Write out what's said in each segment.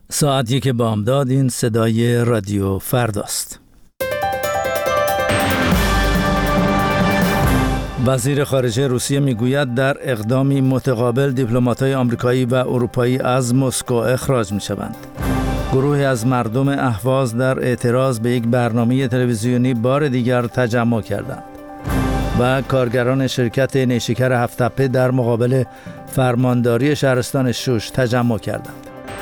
ساعت 1 بامداد. این صدای رادیو فرداست. وزیر خارجه روسیه میگوید در اقدامی متقابل دیپلمات‌های آمریکایی و اروپایی از مسکو اخراج می‌شوند. گروهی از مردم اهواز در اعتراض به یک برنامه تلویزیونی بار دیگر تجمع کردند و کارگران شرکت نیشکر هفت‌تپه در مقابل فرمانداری شهرستان شوش تجمع کردند.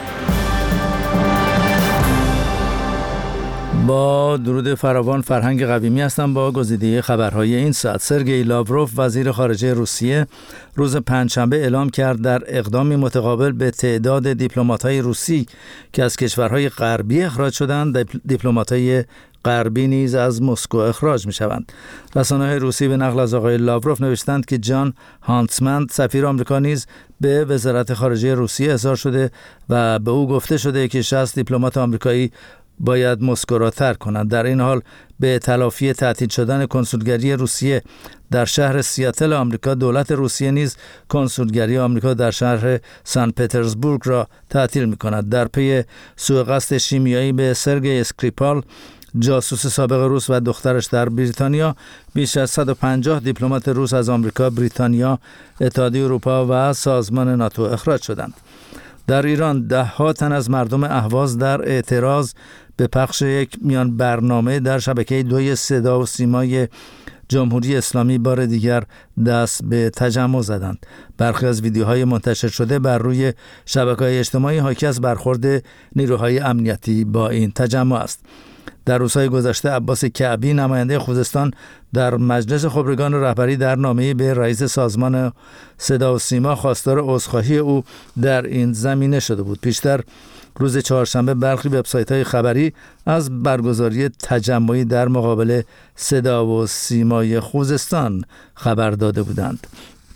با درود فراوان، فرهنگ قویمی هستم با گزیده خبرهای این ساعت. سرگئی لاوروف وزیر خارجه روسیه روز پنجشنبه اعلام کرد در اقدامی متقابل به تعداد دیپلمات‌های روسی که از کشورهای غربی اخراج شدند، دیپلمات‌های غربی نیز از مسکو اخراج می‌شوند. رسانه‌های روسی به نقل از آقای لاوروف نوشتند که جان هانتمند سفیر آمریکا نیز به وزارت خارجه روسیه احضار شده و به او گفته شده که 60 دیپلمات آمریکایی باید مسکو را ترک کنند. در این حال به تلافی تعطیل شدن کنسولگری روسیه در شهر سیاتل آمریکا، دولت روسیه نیز کنسولگری آمریکا در شهر سن پترزبورگ را تعطیل می‌کند. در پی سوء قصد شیمیایی به سرگئی اسکریپال، جاسوس سابق روس و دخترش در بریتانیا، بیش از 150 دیپلمات روس از آمریکا، بریتانیا، اتحادیه اروپا و سازمان ناتو اخراج شدند. در ایران 10 تن از مردم اهواز در اعتراض به پخش یک میان برنامه در شبکه 2 صدا و سیمای جمهوری اسلامی بار دیگر دست به تجمع زدند. برخی از ویدیوهای منتشر شده بر روی شبکه‌های اجتماعی حاکی از برخورد نیروهای امنیتی با این تجمع است. در روزهای گذشته عباس کعبی، نماینده خوزستان، در مجلس خبرگان رهبری در نامه‌ای به رئیس سازمان صدا و سیما خواستار عذرخواهی او در این زمینه شده بود. پیشتر روز چهارشنبه برخی وبسایت‌های خبری از برگزاری تجمعی در مقابل صدا و سیمای خوزستان خبر داده بودند.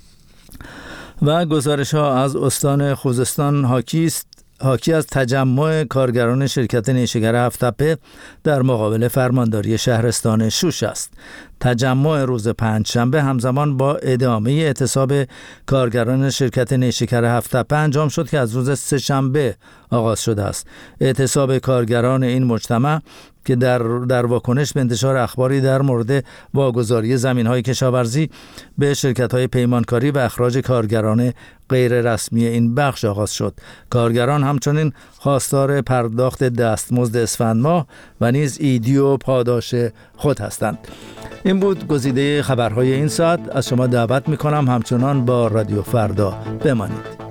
و گزارش‌ها از استان خوزستان حاکی از تجمع کارگران شرکت نیشکر هفت‌تپه در مقابل فرمانداری شهرستان شوش است. تجمع روز پنجشنبه همزمان با ادامه اعتصاب کارگران شرکت نیشکر هفت‌تپه انجام شد که از روز سه‌شنبه آغاز شده است. اعتصاب کارگران این مجتمع که در واکنش به انتشار اخباری در مورد واگذاری زمین‌های کشاورزی به شرکت‌های پیمانکاری و اخراج کارگران غیر رسمی این بخش آغاز شد. کارگران همچنین خواستار پرداخت دستمزد اسفند ماه و نیز ایدی و پاداش خود هستند. این بود گزیده خبرهای این ساعت. از شما دعوت می‌کنم همچنان با رادیو فردا بمانید.